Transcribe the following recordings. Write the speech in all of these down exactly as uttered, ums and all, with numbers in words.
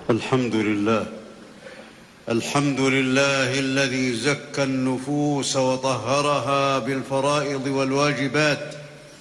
الحمد لله الحمد لله الذي زكى النفوس وطهرها بالفرائض والواجبات،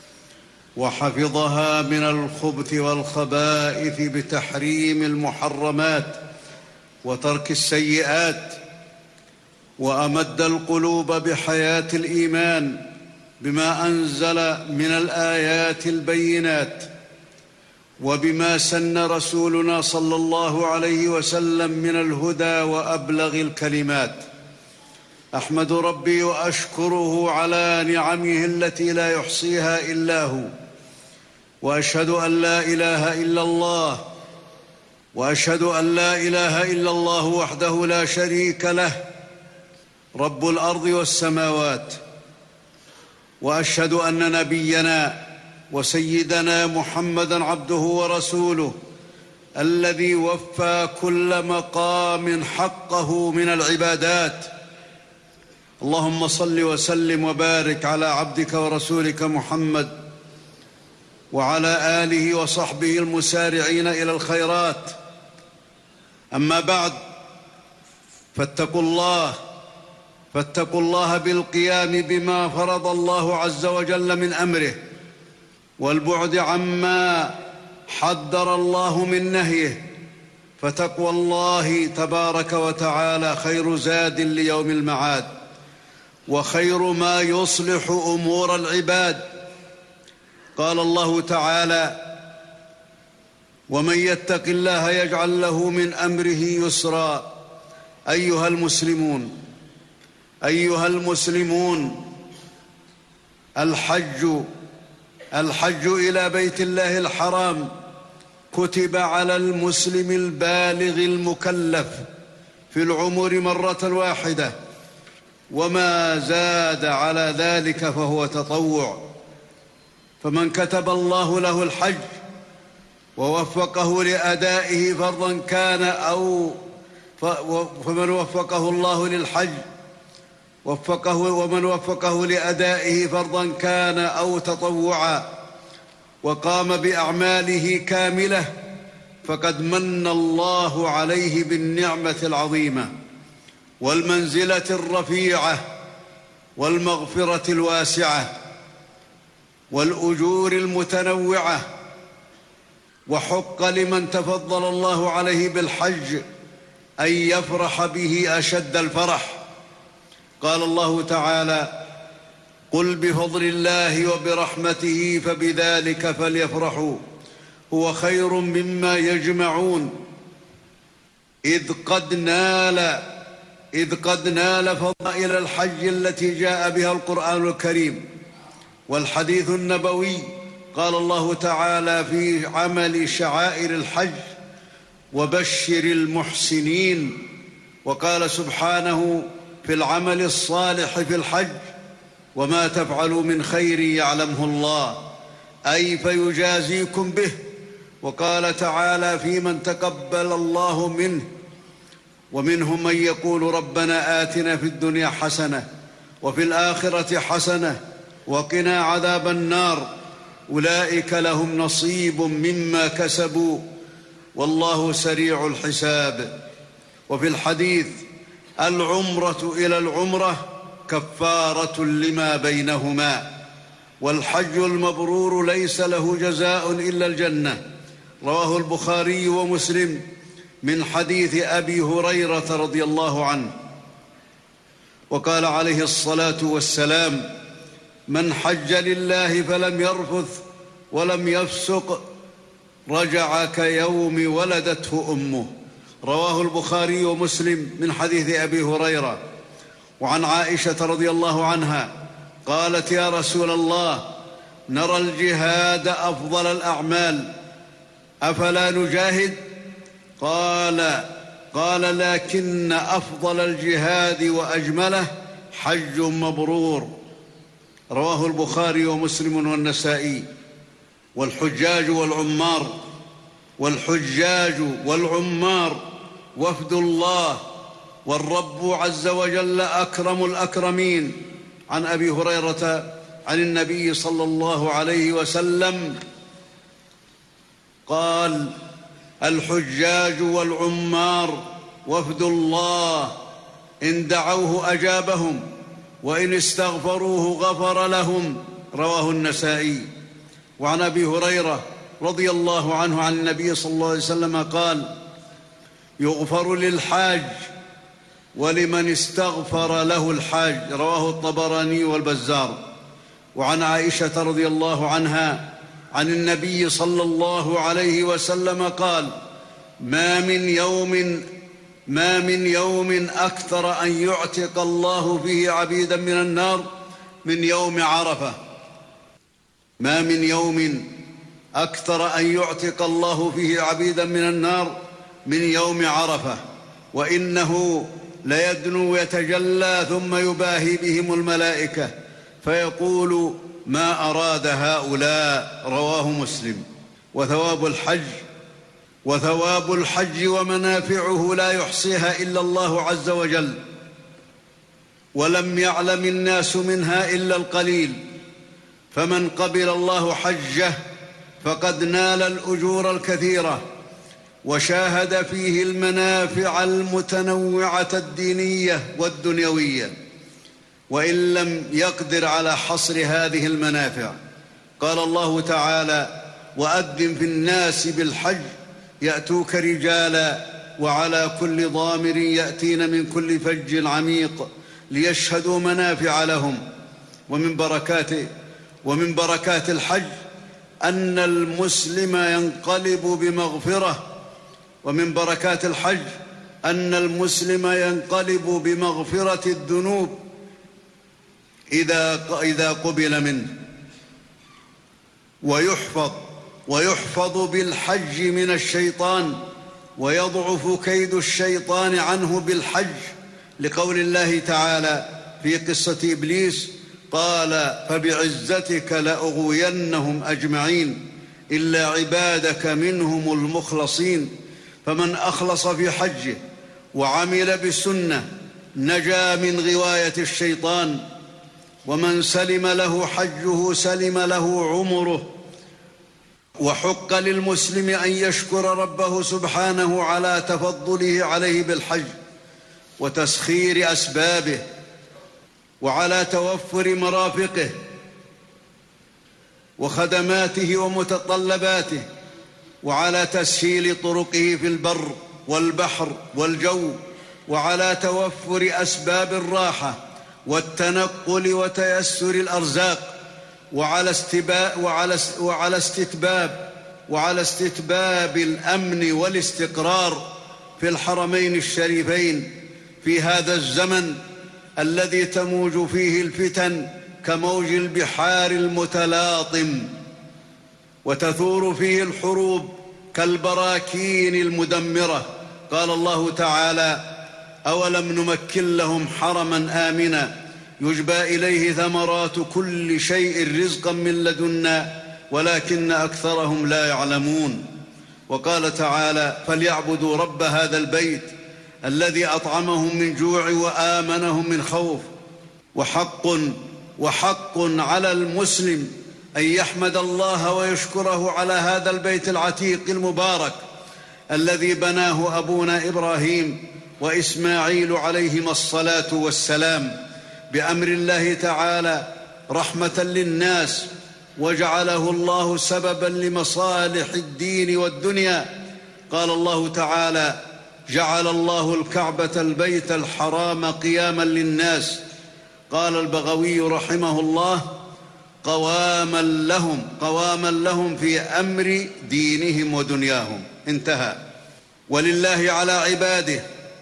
وحفظها من الخبث والخبائث بتحريم المحرمات وترك السيئات، وأمد القلوب بحياة الإيمان بما أنزل من الآيات البينات، وبما سن رسولنا صلى الله عليه وسلم من الهدى وأبلغ الكلمات. أحمد ربي وأشكره على نعمه التي لا يحصيها إلا هو، وأشهد أن لا إله إلا الله وأشهد أن لا إله إلا الله وحده لا شريك له، رب الأرض والسماوات. وأشهد أن نبينا وسيدنا محمدًا عبده ورسوله الذي وفى كل مقام حقه من العبادات. اللهم صل وسلم وبارك على عبدك ورسولك محمد وعلى آله وصحبه المسارعين إلى الخيرات. أما بعد، فاتقوا الله فاتقوا الله بالقيام بما فرض الله عز وجل من أمره، والبعد عما حذر الله من نهيه، فتقوى الله تبارك وتعالى خير زاد ليوم المعاد، وخير ما يصلح أمور العباد. قال الله تعالى: ومن يتق الله يجعل له من أمره يسرا. أيها المسلمون أيها المسلمون الحج الحج إلى بيت الله الحرام كتب على المسلم البالغ المكلف في العمر مرة واحدة، وما زاد على ذلك فهو تطوع. فمن كتب الله له الحج ووفقه لأدائه فرضا كان أو فمن وفقه الله للحج وفقه ومن وفقه لأدائه فرضا كان أو تطوعا، وقام بأعماله كاملة، فقد من الله عليه بالنعمة العظيمة والمنزلة الرفيعة والمغفرة الواسعة والأجور المتنوعة. وحق لمن تفضل الله عليه بالحج أن يفرح به أشد الفرح. قال الله تعالى: قل بفضل الله وبرحمته فبذلك فليفرحوا هو خير مما يجمعون. إذ قد نال إذ قد نال فضائل الحج التي جاء بها القرآن الكريم والحديث النبوي. قال الله تعالى في عمل شعائر الحج: وبشر المحسنين. وقال سبحانه في العمل الصالح في الحج: وما تفعلوا من خير يعلمه الله، أي فيجازيكم به. وقال تعالى في من تقبل الله منه: ومنهم من يقول ربنا آتنا في الدنيا حسنة وفي الآخرة حسنة وقنا عذاب النار، أولئك لهم نصيب مما كسبوا والله سريع الحساب. وفي الحديث: العمرة إلى العمرة كفارة لما بينهما، والحج المبرور ليس له جزاء إلا الجنة. رواه البخاري ومسلم من حديث أبي هريرة رضي الله عنه. وقال عليه الصلاة والسلام: من حج لله فلم يرفث ولم يفسق رجع كيوم ولدته أمه. رواه البخاري ومسلم من حديث أبي هريرة. وعن عائشة رضي الله عنها قالت: يا رسول الله، نرى الجهاد أفضل الأعمال، أفلا نجاهد؟ قال قال لكن أفضل الجهاد وأجمله حج مبرور. رواه البخاري ومسلم والنسائي. والحجاج والعمار والحجاج والعمار وفد الله، والرب عز وجل أكرم الأكرمين. عن أبي هريرة عن النبي صلى الله عليه وسلم قال: الحجاج والعمار وفد الله، إن دعوه أجابهم، وإن استغفروه غفر لهم. رواه النسائي. وعن أبي هريرة رضي الله عنه عن النبي صلى الله عليه وسلم قال: يغفر للحاج ولمن استغفر له الحاج. رواه الطبراني والبزار. وعن عائشة رضي الله عنها عن النبي صلى الله عليه وسلم قال: ما من يوم ما من يوم أكثر أن يعتق الله فيه عبيدا من النار من يوم عرفة. ما من يوم أكثر أن يعتق الله فيه عبيدا من النار من يوم عرفة، وإنه ليدنو يتجلى ثم يباهي بهم الملائكة فيقول: ما أراد هؤلاء. رواه مسلم. وثواب الحج وثواب الحج ومنافعه لا يحصيها إلا الله عز وجل، ولم يعلم الناس منها إلا القليل. فمن قبل الله حجه فقد نال الأجور الكثيرة، وشاهد فيه المنافع المتنوعة الدينية والدنيوية، وإن لم يقدر على حصر هذه المنافع. قال الله تعالى: وأذن في الناس بالحج يأتوك رجالا وعلى كل ضامر يأتين من كل فج عميق ليشهدوا منافع لهم. ومن بركاته ومن بركات الحج أن المسلم ينقلب بمغفرة ومن بركات الحج أن المسلم ينقلب بمغفرة الذنوب إذا إذا قبل منه، ويحفظ ويحفظ بالحج من الشيطان، ويضعف كيد الشيطان عنه بالحج، لقول الله تعالى في قصة إبليس: قال: فبعزتك لأغوينهم أجمعين إلا عبادك منهم المخلصين. فمن أخلص في حجه وعمل بالسنة نجا من غواية الشيطان، ومن سلم له حجه سلم له عمره. وحق للمسلم أن يشكر ربه سبحانه على تفضله عليه بالحج وتسخير أسبابه، وعلى توفر مرافقه وخدماته ومتطلباته، وعلى تسهيل طرقه في البر والبحر والجو، وعلى توفر أسباب الراحة والتنقل وتيسر الأرزاق، وعلى استباء وعلى وعلى استتباب وعلى استتباب الأمن والاستقرار في الحرمين الشريفين في هذا الزمن الذي تموج فيه الفتن كموج البحار المتلاطم، وتثور فيه الحروب كالبراكين المدمرة. قال الله تعالى: أولم نمكن لهم حرما آمنا يجبى إليه ثمرات كل شيء رزقا من لدنا ولكن أكثرهم لا يعلمون. وقال تعالى: فليعبدوا رب هذا البيت الذي أطعمهم من جوع وآمنهم من خوف. وحق وحق على المسلم أن يحمد الله ويشكره على هذا البيت العتيق المبارك الذي بناه أبونا إبراهيم وإسماعيل عليهما الصلاة والسلام بأمر الله تعالى رحمة للناس، وجعله الله سببا لمصالح الدين والدنيا. قال الله تعالى: جعل الله الكعبة البيت الحرام قياما للناس. قال البغوي رحمه الله: قواما لهم قواما لهم في أمر دينهم ودنياهم. انتهى. ولله على عباده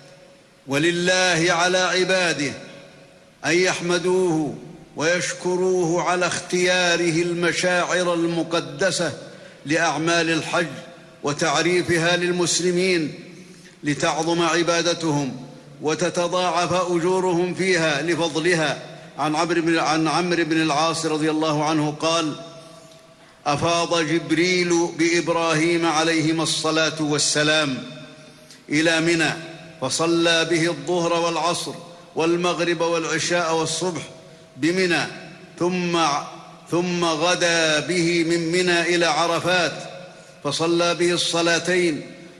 ولله على عباده أن يحمدوه ويشكروه على اختياره المشاعر المقدسة لأعمال الحج وتعريفها للمسلمين لتعظم عبادتهم وتتضاعف أجورهم فيها لفضلها. عن عمرو بن عن عمرو بن العاص رضي الله عنه قال: أفاض جبريل بإبراهيم عليهما الصلاة والسلام إلى منى فصلى به الظهر والعصر والمغرب والعشاء والصبح بمنى، ثم ثم غدا به من منى إلى عرفات فصلى به الصلاتين،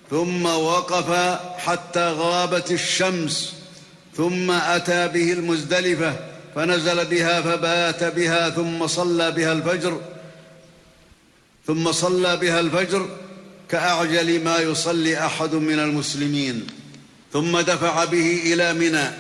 ثم وقف حتى غابت الشمس، ثم أتى به المزدلفة فنزل بها فبات بها، ثم صلى بها الفجر ثم صلى بها الفجر كأعجل ما يصلي أحد من المسلمين، ثم دفع به إلى منى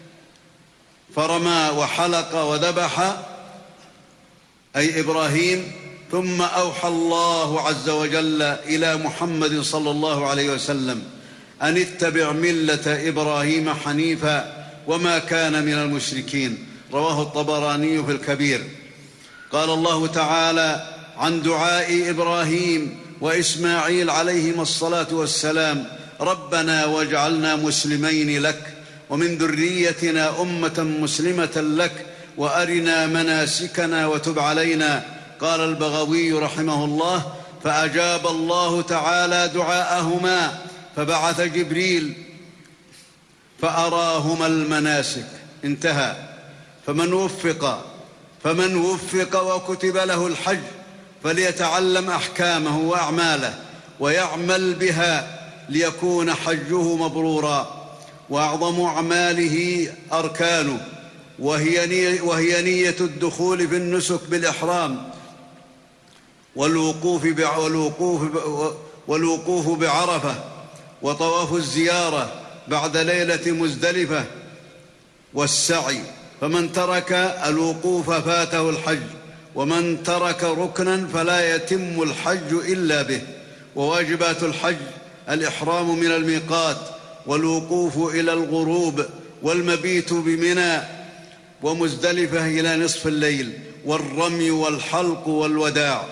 فرمى وحلق وذبح، أي إبراهيم. ثم أوحى الله عز وجل إلى محمد صلى الله عليه وسلم أن اتبع ملة إبراهيم حنيفا وما كان من المشركين. رواه الطبراني في الكبير. قال الله تعالى عن دعاء إبراهيم وإسماعيل عليهما الصلاة والسلام: ربنا واجعلنا مسلمين لك ومن ذريتنا أمة مسلمة لك وأرنا مناسكنا وتب علينا. قال البغوي رحمه الله: فأجاب الله تعالى دعاءهما فبعث جبريل فأراهما المناسك. انتهى. فمن وفق فمن وفق وكتب له الحج فليتعلم أحكامه وأعماله ويعمل بها ليكون حجه مبرورا. وأعظم أعماله أركانه، وهي نية, وهي نية الدخول في النسك بالإحرام والوقوف والوقوف والوقوف بعرفة وطواف الزيارة بعد ليلة مزدلفة والسعي. فمن ترك الوقوف فاته الحج، ومن ترك ركنا فلا يتم الحج إلا به. وواجبات الحج: الإحرام من الميقات والوقوف إلى الغروب والمبيت بمنى ومزدلفة إلى نصف الليل والرمي والحلق والوداع.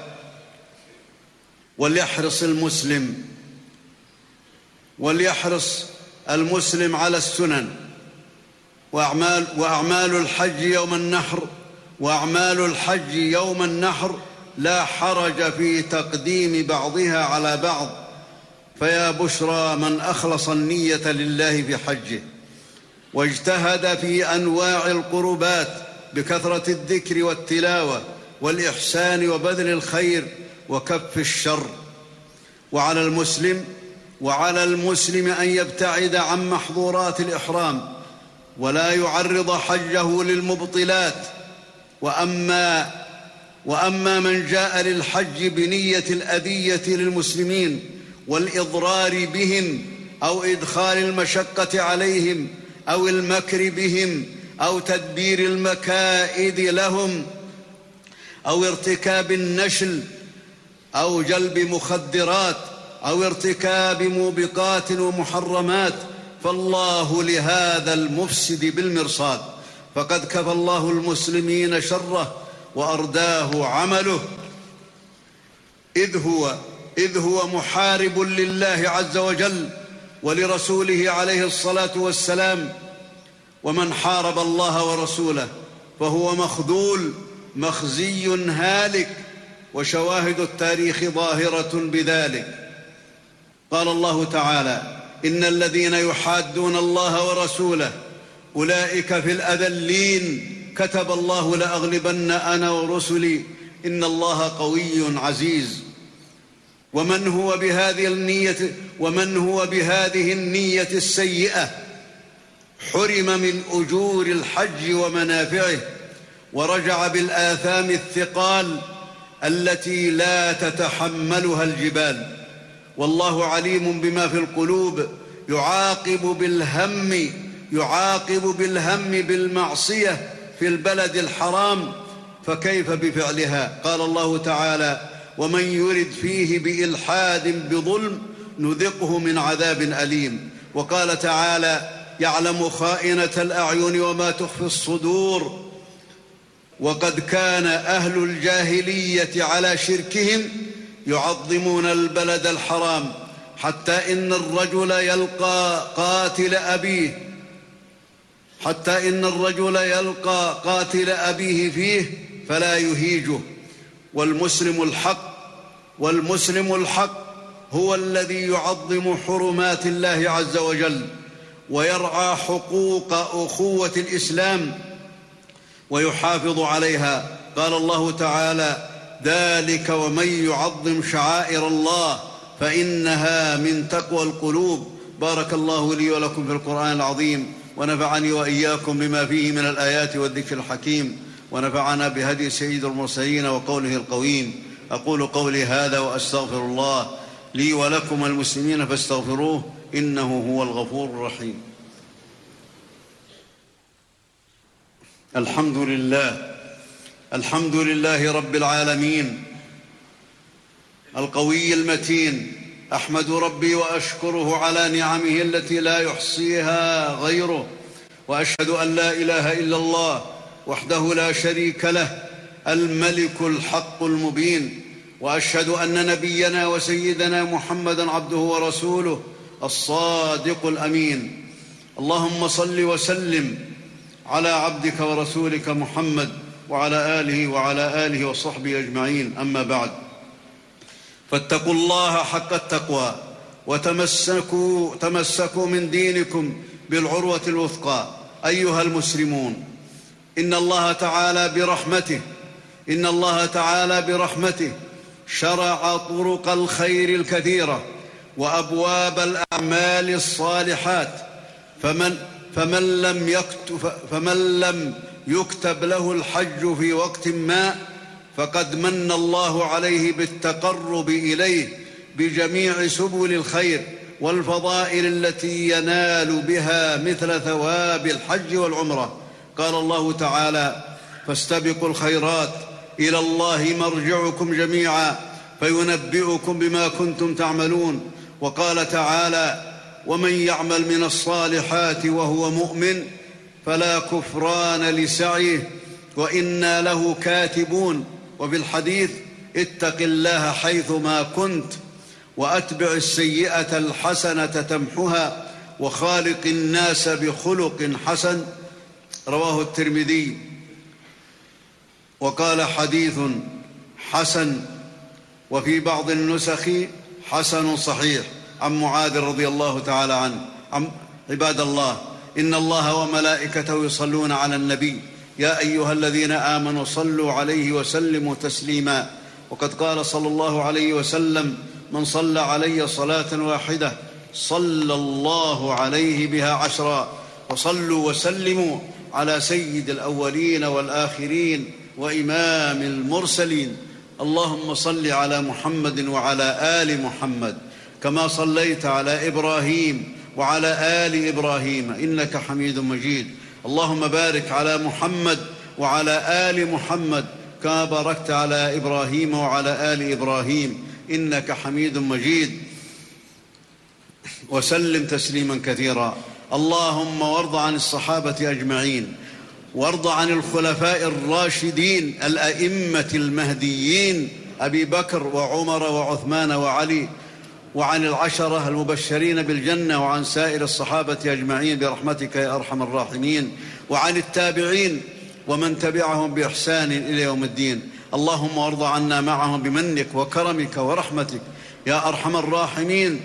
وليحرص المسلم وليحرص المسلم على السنن وأعمال, وأعمال الحج يوم النحر وأعمال الحج يوم النحر لا حرج في تقديم بعضها على بعض، فيا بشرى من أخلص النية لله في حجه واجتهد في أنواع القربات بكثرة الذكر والتلاوة والإحسان وبذل الخير وكف الشر. وعلى المسلم وعلى المسلم أن يبتعد عن محظورات الإحرام ولا يعرض حجه للمبطلات. وأما وأما من جاء للحج بنية الأذية للمسلمين والإضرار بهم أو إدخال المشقة عليهم أو المكر بهم أو تدبير المكائد لهم أو ارتكاب النشل أو جلب مخدرات أو ارتكاب موبقات ومحرمات، فالله لهذا المفسد بالمرصاد، فقد كفى الله المسلمين شره وأرداه عمله، إذ هو إذ هو محارب لله عز وجل ولرسوله عليه الصلاة والسلام. ومن حارب الله ورسوله فهو مخذول مخزي هالك، وشواهد التاريخ ظاهرة بذلك. قال الله تعالى: إن الذين يحادون الله ورسوله أولئك في الأذلين، كتب الله لأغلبن أنا ورسلي إن الله قوي عزيز. ومن هو بهذه النية ومن هو بهذه النية السيئة حرم من أجور الحج ومنافعه، ورجع بالآثام الثقال التي لا تتحملها الجبال. والله عليم بما في القلوب، يعاقب بالهم يعاقب بالهم بالمعصية في البلد الحرام، فكيف بفعلها؟ قال الله تعالى: ومن يرد فيه بإلحاد بظلم نذقه من عذاب أليم. وقال تعالى: يعلم خائنة الأعين وما تخفي الصدور. وقد كان أهل الجاهلية على شركهم يعظمون البلد الحرام، حتى إن الرجل يلقى قاتل أبيه حتى إن الرجل يلقى قاتل أبيه فيه فلا يهيجه. والمسلم الحق والمسلم الحق هو الذي يعظم حرمات الله عز وجل ويرعى حقوق أخوة الإسلام ويحافظ عليها. قال الله تعالى: ذلك ومن يعظم شعائر الله فإنها من تقوى القلوب. بارك الله لي ولكم في القرآن العظيم، ونفعني وإياكم بما فيه من الآيات والذكر الحكيم، ونفعنا بهدي سيد المرسلين وقوله القويم. أقول قولي هذا وأستغفر الله لي ولكم المسلمين فاستغفروه إنه هو الغفور الرحيم. الحمد لله الحمد لله رب العالمين القوي المتين. أحمد ربي وأشكره على نعمه التي لا يحصيها غيره، وأشهد أن لا إله إلا الله وحده لا شريك له الملك الحق المبين، وأشهد أن نبينا وسيدنا محمدًا عبده ورسوله الصادق الأمين. اللهم صل وسلم على عبدك ورسولك محمد وعلى آله وعلى آله وصحبه أجمعين. أما بعد، فاتقوا الله حق التقوى، وتمسكوا تمسكوا من دينكم بالعروة الوثقى. أيها المسلمون، إن الله تعالى برحمته إن الله تعالى برحمته شرع طرق الخير الكثيرة وأبواب الأعمال الصالحات، فمن فمن لم يكتب فمن لم يكتب له الحج في وقت ما فقد من الله عليه بالتقرب إليه بجميع سبل الخير والفضائل التي ينال بها مثل ثواب الحج والعمرة. قال الله تعالى: فاستبقوا الخيرات إلى الله مرجعكم جميعا فينبئكم بما كنتم تعملون. وقال تعالى: ومن يعمل من الصالحات وهو مؤمن فلا كفران لسعيه وإنا له كاتبون. وفي الحديث: اتق الله حيثما كنت وأتبع السيئة الحسنة تمحها وخالق الناس بخلق حسن. رواه الترمذي. وقال: حديث حسن، وفي بعض النسخ حسن صحيح. عن معاذ رضي الله تعالى عنه: عباد الله، إن الله وملائكته يصلون على النبي، يا أيها الذين آمنوا صلوا عليه وسلموا تسليما. وقد قال صلى الله عليه وسلم: من صلى علي صلاة واحدة صلى الله عليه بها عشرا. وصلوا وسلموا على سيد الأولين والآخرين وإمام المرسلين. اللهم صل على محمد وعلى آل محمد كما صليت على إبراهيم وعلى آل إبراهيم إنك حميد مجيد. اللهم بارك على محمد وعلى آل محمد كما باركت على إبراهيم وعلى آل إبراهيم إنك حميد مجيد، وسلم تسليما كثيرا. اللهم وارض عن الصحابة أجمعين، وارض عن الخلفاء الراشدين الأئمة المهديين أبي بكر وعمر وعثمان وعلي، وعن العشرة المبشرين بالجنة، وعن سائر الصحابة أجمعين برحمتك يا أرحم الراحمين، وعن التابعين ومن تبعهم بإحسان إلى يوم الدين. اللهم وارض عنا معهم بمنك وكرمك ورحمتك يا أرحم الراحمين.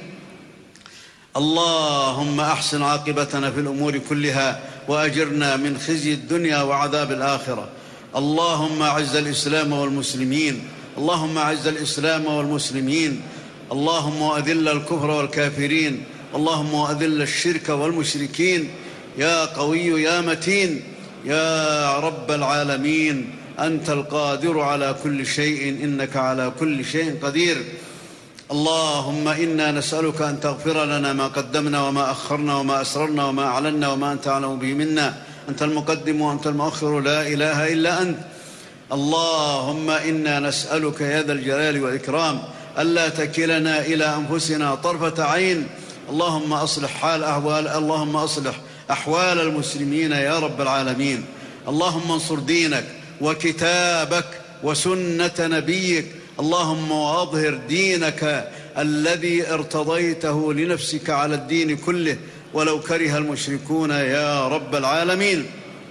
اللهم أحسن عاقبتنا في الأمور كلها، وأجرنا من خزي الدنيا وعذاب الآخرة. اللهم أعز الإسلام والمسلمين اللهم أعز الإسلام والمسلمين اللهم وأذل الكفر والكافرين، اللهم وأذل الشرك والمشركين، يا قوي يا متين يا رب العالمين. أنت القادر على كل شيء، إنك على كل شيء قدير. اللهم إنا نسألك أن تغفر لنا ما قدمنا وما أخرنا وما أسررنا وما أعلنا وما أنت أعلم به منا. أنت المقدم وأنت المؤخر، لا إله إلا أنت. اللهم إنا نسألك يا ذا الجلال والإكرام ألا تكلنا إلى أنفسنا طرفة عين. اللهم أصلح حال أحوال اللهم أصلح أحوال المسلمين يا رب العالمين. اللهم انصر دينك وكتابك وسنة نبيك. اللهم وأظهر دينك الذي ارتضيته لنفسك على الدين كله ولو كره المشركون يا رب العالمين.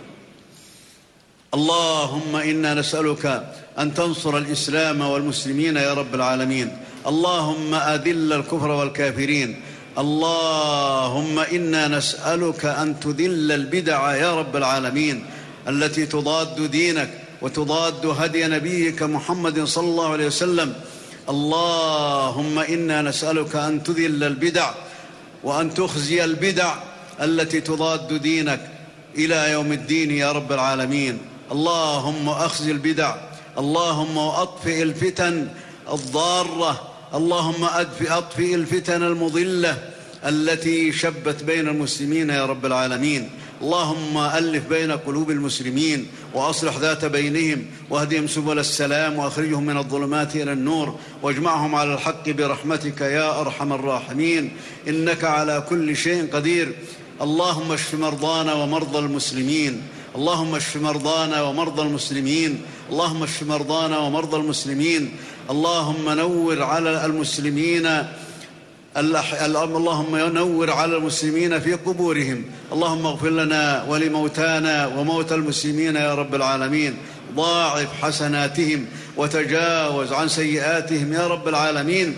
اللهم إنا نسألك أن تنصر الإسلام والمسلمين يا رب العالمين. اللهم أذل الكفر والكافرين. اللهم إنا نسألك أن تذل البدع يا رب العالمين التي تضاد دينك وتضاد هدي نبيك محمد صلى الله عليه وسلم. اللهم إنا نسألك أن تذل البدع وأن تخزي البدع التي تضاد دينك إلى يوم الدين يا رب العالمين. اللهم أخزي البدع، اللهم أطفئ الفتن الضارة، اللهم أطفئ الفتن المضلة التي شبت بين المسلمين يا رب العالمين. اللهم ألف بين قلوب المسلمين وأصلح ذات بينهم واهدهم سبل السلام وأخرجهم من الظلمات إلى النور واجمعهم على الحق برحمتك يا أرحم الراحمين، إنك على كل شيء قدير. اللهم اشف مرضانا ومرضى المسلمين، اللهم اشف مرضانا ومرضى المسلمين، اللهم اشف مرضانا ومرضى المسلمين. اللهم نور على المسلمين اللهم نور على المسلمين في قبورهم. اللهم اغفر لنا ولموتانا وموتى المسلمين يا رب العالمين، ضاعف حسناتهم وتجاوز عن سيئاتهم يا رب العالمين.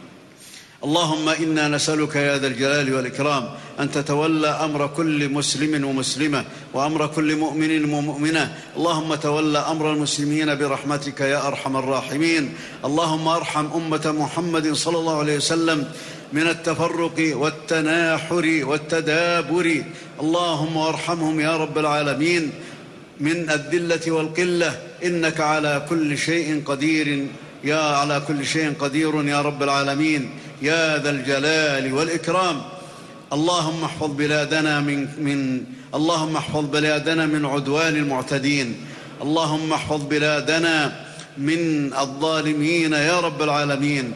اللهم إنا نسألك يا ذا الجلال والإكرام أن تتولى أمر كل مسلم ومسلمة وأمر كل مؤمن ومؤمنة. اللهم تولى أمر المسلمين برحمتك يا أرحم الراحمين. اللهم أرحم أمة محمد صلى الله عليه وسلم من التفرق والتناحر والتدابر، اللهم ارحمهم يا رب العالمين من الذلة والقلة، إنك على كل شيء قدير يا على كل شيء قدير يا رب العالمين يا ذا الجلال والإكرام. اللهم احفظ بلادنا من من اللهم احفظ بلادنا من عدوان المعتدين، اللهم احفظ بلادنا من الظالمين يا رب العالمين.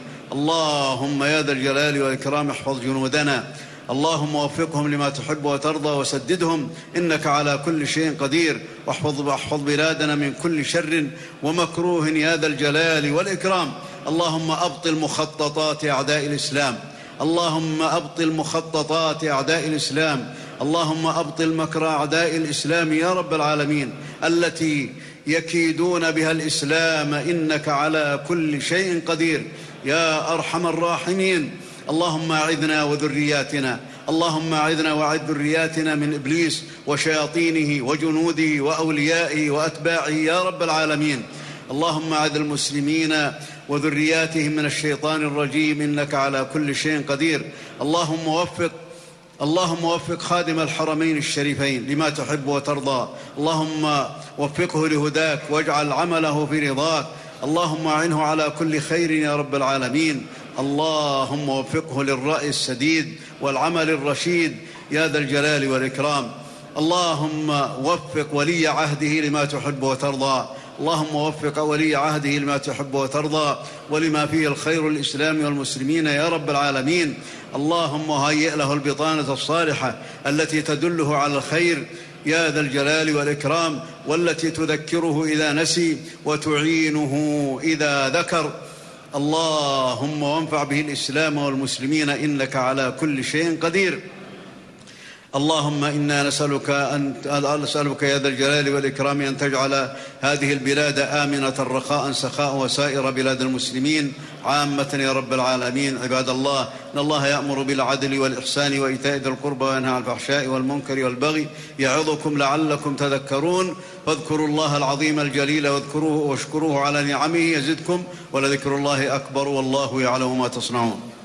اللهم يا ذا الجلال والإكرام احفظ جنودنا، اللهم وفقهم لما تحب وترضى وسددهم، إنك على كل شيء قدير. واحفظ واحفظ بلادنا من كل شر ومكروه يا ذا الجلال والإكرام. اللهم أبطل مخططات أعداء الإسلام، اللهم أبطل مخططات أعداء الإسلام، اللهم أبطل مكر أعداء الإسلام يا رب العالمين التي يكيدون بها الإسلام، إنك على كل شيء قدير يا أرحم الراحمين. اللهم أعذنا وذرياتنا، اللهم أعذنا وأعذ ذرياتنا من إبليس وشياطينه وجنوده وأوليائه وأتباعه يا رب العالمين. اللهم أعذ المسلمين وذرياتهم من الشيطان الرجيم، إنك على كل شيء قدير. اللهم وفق اللهم وفق خادم الحرمين الشريفين لما تحب وترضى، اللهم وفقه لهداك واجعل عمله في رضاك، اللهم أعنه على كل خير يا رب العالمين. اللهم وفقه للرأي السديد والعمل الرشيد يا ذا الجلال والإكرام. اللهم وفق ولي عهده لما تحب وترضى، اللهم وفق ولي عهده لما تحب وترضى ولما فيه الخير الإسلام والمسلمين يا رب العالمين. اللهم هيئ له البطانة الصالحة التي تدله على الخير يا ذا الجلال والإكرام، والتي تذكره إذا نسي وتعينه إذا ذكر. اللهم وانفع به الإسلام والمسلمين، إنك على كل شيء قدير. اللهم إنا نسألك أن نسألك يا ذا الجلال والإكرام أن تجعل هذه البلاد آمنة رخاء سخاء وسائر بلاد المسلمين عامة يا رب العالمين. عباد الله، إن الله يأمر بالعدل والإحسان وإيتاء ذي القربى وينهى عن الفحشاء والمنكر والبغي يعظكم لعلكم تذكرون. فاذكروا الله العظيم الجليل واذكروه واشكروه على نعمه يزدكم، ولذكر الله أكبر والله يعلم ما تصنعون.